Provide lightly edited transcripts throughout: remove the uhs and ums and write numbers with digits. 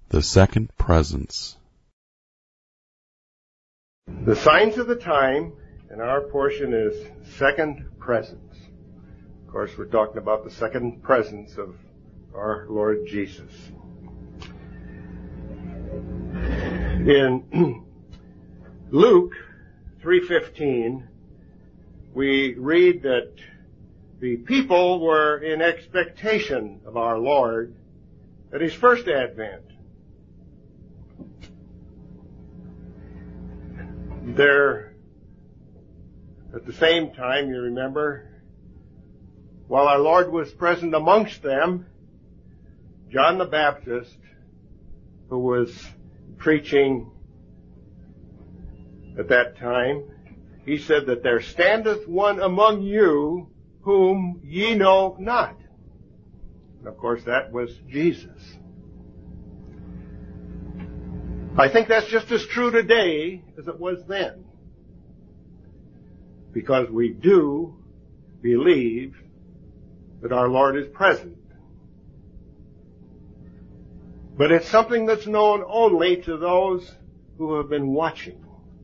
The second presence. The signs of the time, and our portion is second presence. Of course, we're talking about the second presence of our Lord Jesus. In Luke 3:15, we read that the people were in expectation of our Lord at His first advent. There, at the same time, you remember, while our Lord was present amongst them, John the Baptist, who was preaching at that time, he said that there standeth one among you whom ye know not. And of course that was Jesus. I think that's just as true today as it was then. Because we do believe that our Lord is present. But it's something that's known only to those who have been watching.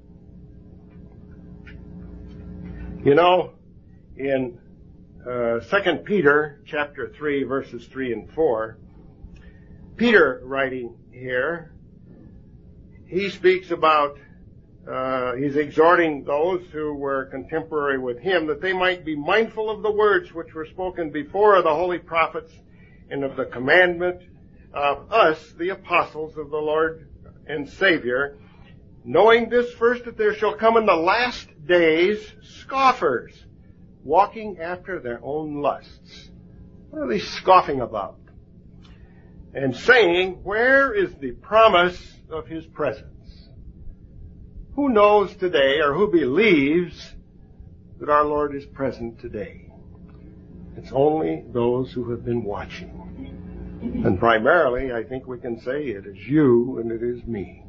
You know, in 2 Peter chapter 3, verses 3 and 4, Peter writing here, he speaks about, he's exhorting those who were contemporary with him that they might be mindful of the words which were spoken before of the holy prophets and of the commandment of us, the apostles of the Lord and Savior, knowing this first, that there shall come in the last days scoffers, walking after their own lusts. What are they scoffing about? And saying, where is the promise of His presence? Who knows today, or who believes that our Lord is present today? It's only those who have been watching. And primarily, I think we can say it is you and it is me.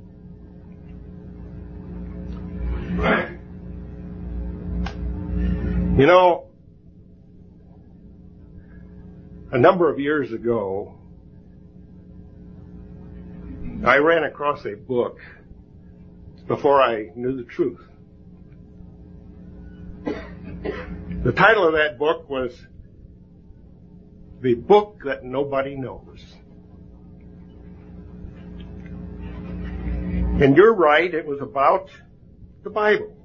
You know, a number of years ago, I ran across a book before I knew the truth. The title of that book was The Book That Nobody Knows. And you're right, it was about the Bible.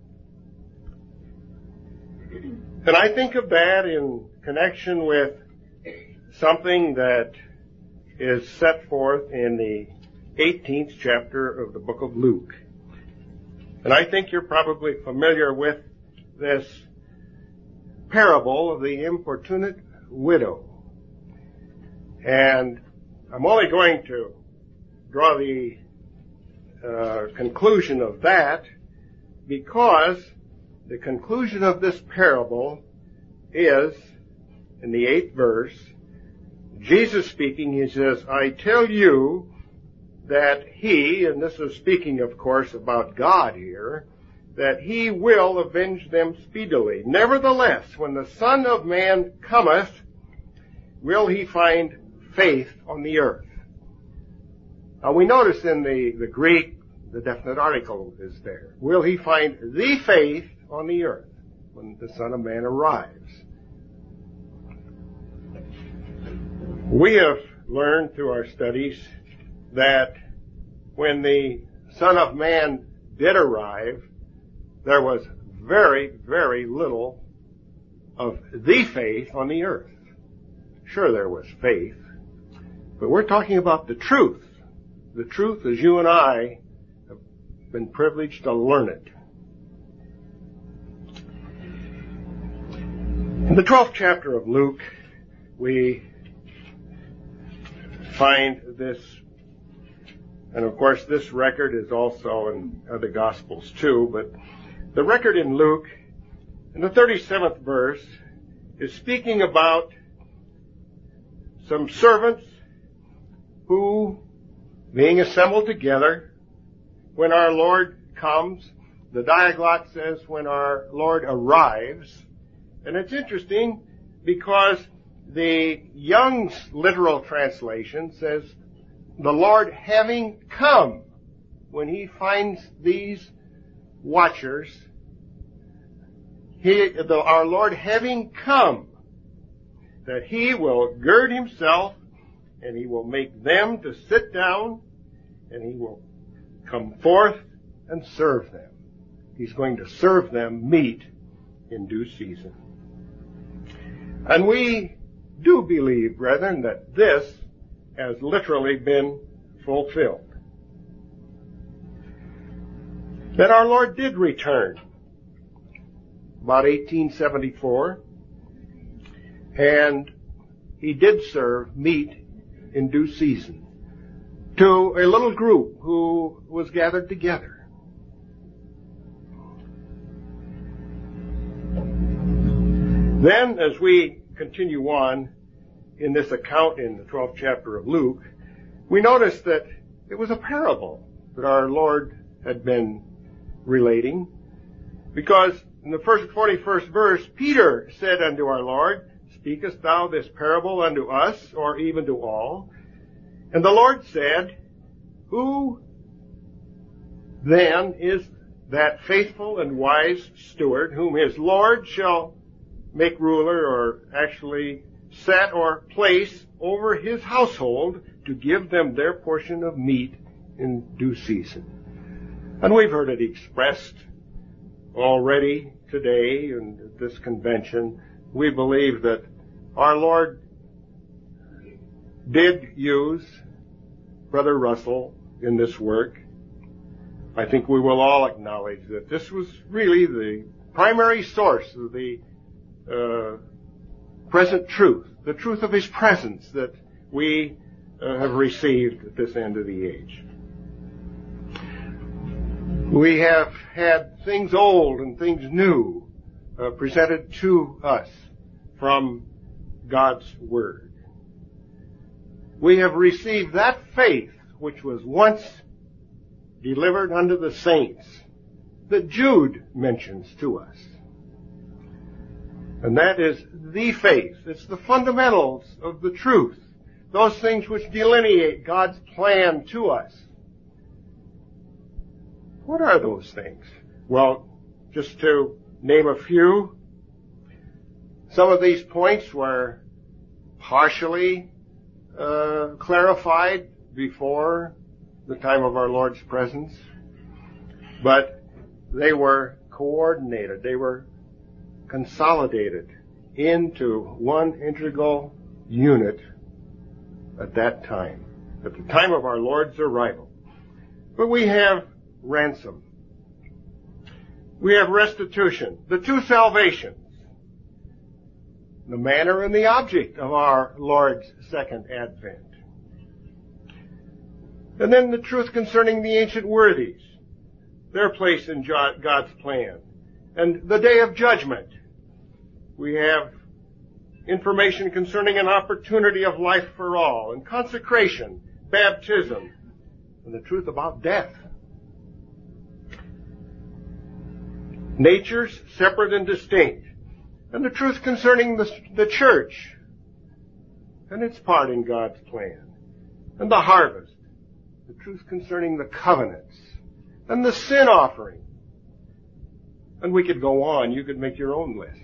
And I think of that in connection with something that is set forth in the 18th chapter of the book of Luke. And I think you're probably familiar with this parable of the importunate widow. And I'm only going to draw the conclusion of that because the conclusion of this parable is, in the 8th verse, Jesus speaking, He says, I tell you that He, and this is speaking, of course, about God here, that He will avenge them speedily. Nevertheless, when the Son of Man cometh, will He find faith on the earth? Now we notice in the Greek, the definite article is there. Will He find the faith on the earth when the Son of Man arrives? We have learned through our studies that when the Son of Man did arrive, there was very, very little of the faith on the earth. Sure, there was faith, but we're talking about the truth. The truth as you and I have been privileged to learn it. In the 12th chapter of Luke, we find this, and of course this record is also in other Gospels too, but the record in Luke, in the 37th verse, is speaking about some servants who, being assembled together, when our Lord comes, the Diaglott says when our Lord arrives, and it's interesting because the Young's literal translation says the Lord having come, when he finds these watchers, our Lord having come, that he will gird himself and he will make them to sit down and he will come forth and serve them. He's going to serve them meat in due season. And we do believe, brethren, that this has literally been fulfilled. That our Lord did return about 1874, and he did serve meat in due season to a little group who was gathered together. Then, as we continue on in this account in the 12th chapter of Luke, we notice that it was a parable that our Lord had been relating, because in the first 41st verse, Peter said unto our Lord, Speakest thou this parable unto us, or even to all? And the Lord said, Who then is that faithful and wise steward whom his Lord shall make ruler, or actually set or place over his household to give them their portion of meat in due season? And we've heard it expressed already today in this convention. We believe that our Lord did use Brother Russell in this work. I think we will all acknowledge that this was really the primary source of the present truth, the truth of his presence that we have received at this end of the age. We have had things old and things new presented to us from God's Word. We have received that faith which was once delivered unto the saints that Jude mentions to us. And that is the faith. It's the fundamentals of the truth. Those things which delineate God's plan to us. What are those things? Well, just to name a few, some of these points were partially clarified before the time of our Lord's presence, but they were coordinated. They were consolidated into one integral unit at that time, at the time of our Lord's arrival. But we have ransom. We have restitution, the two salvations, the manner and the object of our Lord's second advent. And then the truth concerning the ancient worthies, their place in God's plan. And the day of judgment. We have information concerning an opportunity of life for all, and consecration, baptism, and the truth about death. Natures separate and distinct, and the truth concerning the church and its part in God's plan, and the harvest, the truth concerning the covenants, and the sin offering. And we could go on. You could make your own list.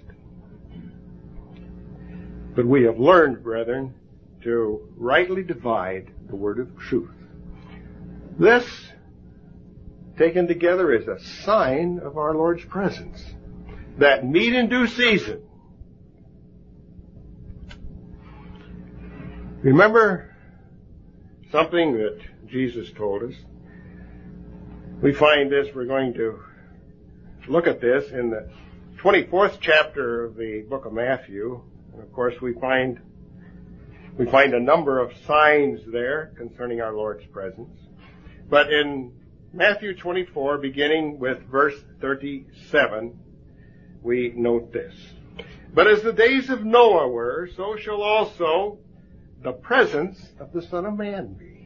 But we have learned, brethren, to rightly divide the word of truth. This, taken together, is a sign of our Lord's presence. That meat in due season. Remember something that Jesus told us? We find this, we're going to look at this in the 24th chapter of the book of Matthew. And of course we find a number of signs there concerning our Lord's presence. But in Matthew 24, beginning with verse 37, we note this. But as the days of Noah were, so shall also the presence of the Son of Man be.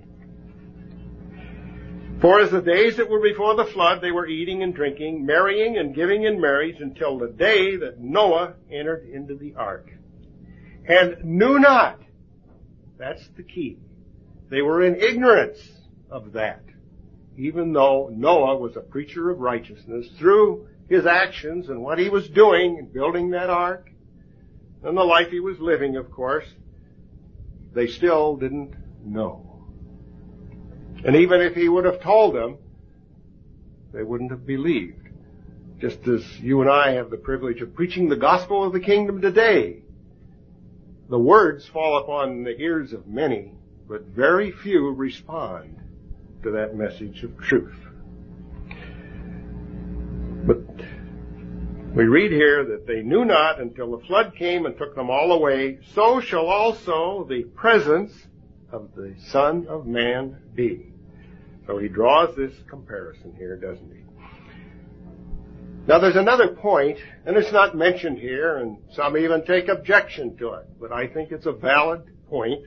For as the days that were before the flood, they were eating and drinking, marrying and giving in marriage until the day that Noah entered into the ark. And knew not, that's the key, They were in ignorance of that. Even though Noah was a preacher of righteousness through his actions and what he was doing in building that ark and the life he was living, of course, they still didn't know. And even if he would have told them, they wouldn't have believed. Just as you and I have the privilege of preaching the gospel of the kingdom today. The words fall upon the ears of many, but very few respond to that message of truth. But we read here that they knew not until the flood came and took them all away. So shall also the presence of the Son of Man be. So he draws this comparison here, doesn't he? Now there's another point, and it's not mentioned here, and some even take objection to it, but I think it's a valid point.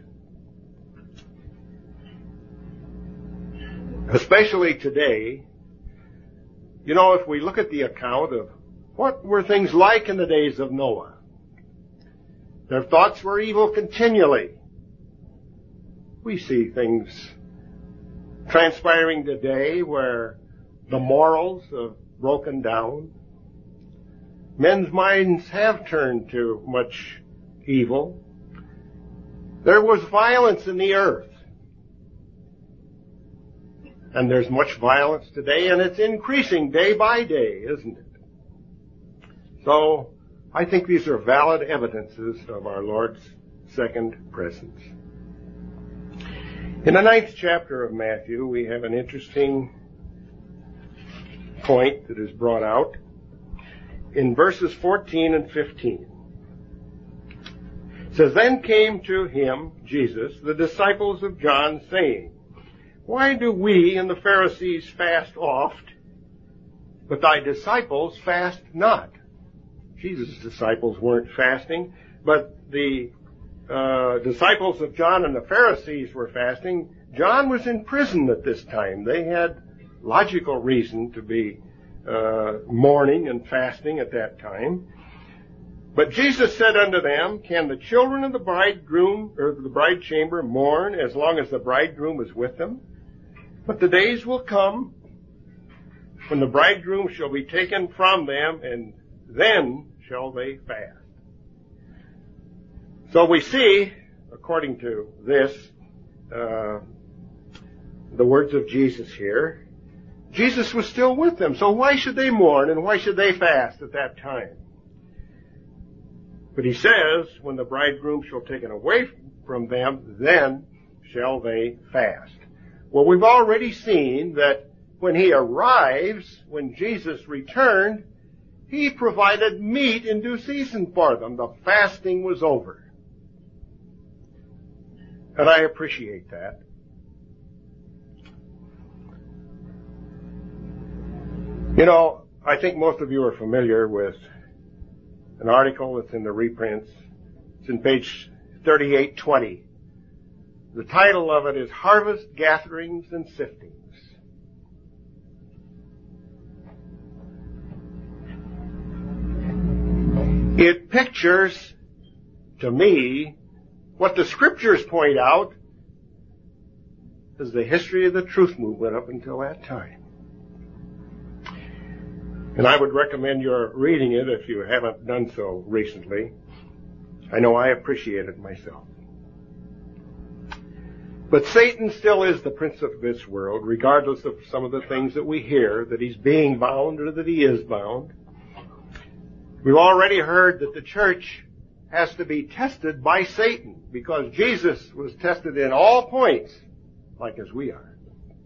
Especially today, you know, if we look at the account of what were things like in the days of Noah, their thoughts were evil continually. We see things transpiring today where the morals have broken down. Men's minds have turned to much evil. There was violence in the earth. And there's much violence today, and it's increasing day by day, isn't it? So, I think these are valid evidences of our Lord's second presence. In the 9th chapter of Matthew, we have an interesting point that is brought out in verses 14 and 15. It says, Then came to him, Jesus, the disciples of John, saying, Why do we and the Pharisees fast oft, but thy disciples fast not? Jesus' disciples weren't fasting, but the disciples of John and the Pharisees were fasting. John was in prison at this time. They had logical reason to be mourning and fasting at that time. But Jesus said unto them, Can the children of the bridegroom or the bride chamber mourn as long as the bridegroom is with them? But the days will come when the bridegroom shall be taken from them, and then shall they fast. So we see, according to this, the words of Jesus here, Jesus was still with them. So why should they mourn and why should they fast at that time? But he says, when the bridegroom shall be taken away from them, then shall they fast. Well, we've already seen that when he arrives, when Jesus returned, he provided meat in due season for them. The fasting was over. And I appreciate that. You know, I think most of you are familiar with an article that's in the reprints. It's in page 3820. The title of it is Harvest Gatherings and Siftings. It pictures, to me, what the scriptures point out is the history of the truth movement up until that time. And I would recommend your reading it if you haven't done so recently. I know I appreciate it myself. But Satan still is the prince of this world, regardless of some of the things that we hear, that he's being bound or that he is bound. We've already heard that the church has to be tested by Satan, because Jesus was tested in all points, like as we are.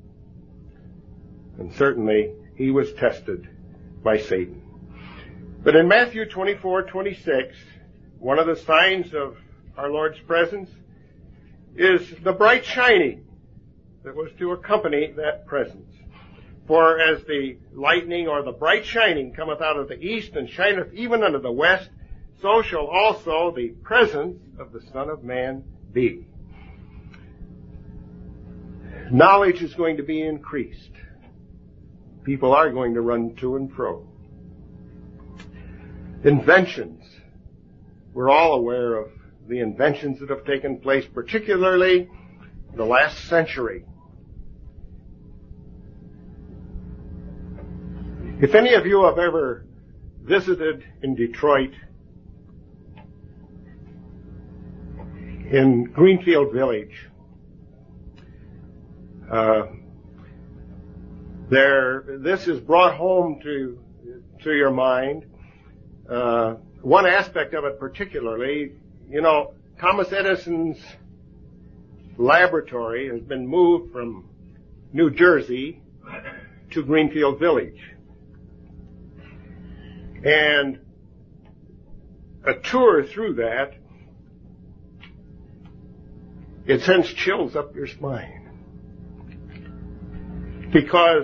And certainly, he was tested by Satan. But in Matthew 24:26, one of the signs of our Lord's presence is the bright shining that was to accompany that presence. For as the lightning or the bright shining cometh out of the east and shineth even unto the west, so shall also the presence of the Son of Man be. Knowledge is going to be increased. People are going to run to and fro. Inventions. We're all aware of the inventions that have taken place, particularly the last century. If any of you have ever visited in Detroit, in Greenfield Village, this is brought home to your mind. One aspect of it particularly, Thomas Edison's laboratory has been moved from New Jersey to Greenfield Village. And a tour through that, it sends chills up your spine. Because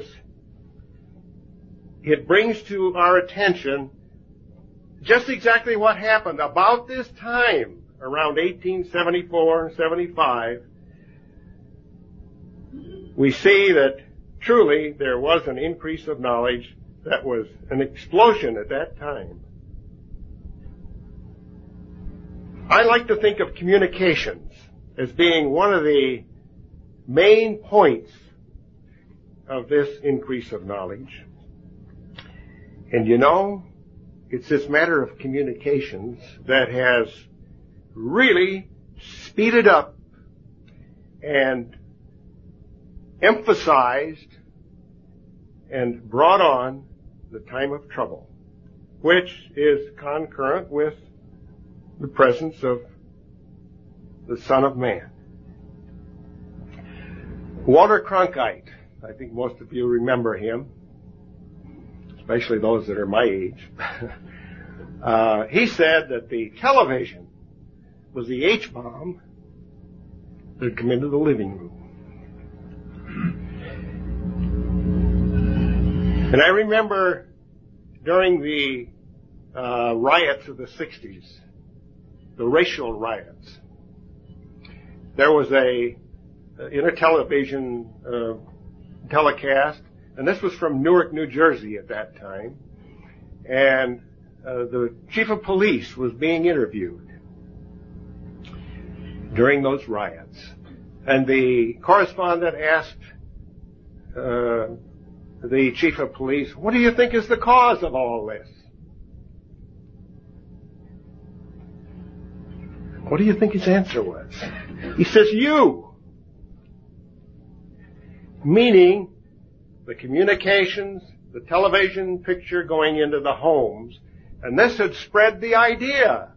it brings to our attention just exactly what happened about this time, around 1874, 75. We see that truly there was an increase of knowledge that was an explosion at that time. I like to think of communications as being one of the main points of this increase of knowledge. And it's this matter of communications that has really speeded up and emphasized and brought on the time of trouble, which is concurrent with the presence of the Son of Man. Walter Cronkite, I think most of you remember him, especially those that are my age. He said that the television was the H-bomb that had come into the living room. And I remember during the riots of the 60s, the racial riots, there was in a television telecast, and this was from Newark, New Jersey at that time, and the chief of police was being interviewed during those riots. And the correspondent asked the chief of police, "What do you think is the cause of all this?" What do you think his answer was? He says, "You." Meaning the communications, the television picture going into the homes, and this had spread the idea,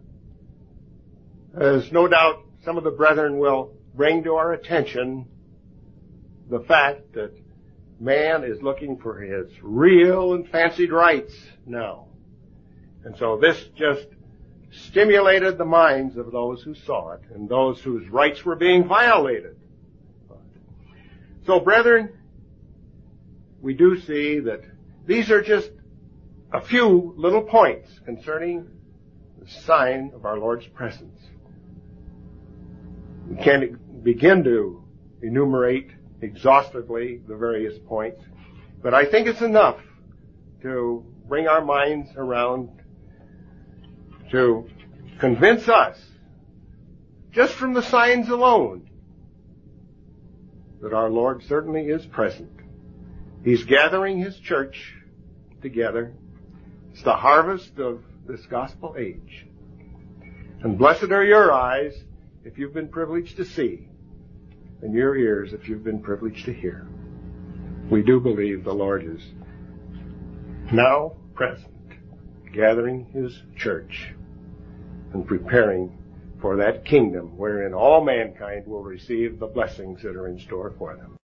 as no doubt some of the brethren will bring to our attention, the fact that man is looking for his real and fancied rights now. And so this just stimulated the minds of those who saw it and those whose rights were being violated. So, brethren, we do see that these are just a few little points concerning the sign of our Lord's presence. We can't begin to enumerate exhaustively the various points, but I think it's enough to bring our minds around to convince us, just from the signs alone, that our Lord certainly is present. He's gathering His church together. It's the harvest of this gospel age. And blessed are your eyes if you've been privileged to see, and your ears if you've been privileged to hear. We do believe the Lord is now present, gathering His church and preparing for that kingdom wherein all mankind will receive the blessings that are in store for them.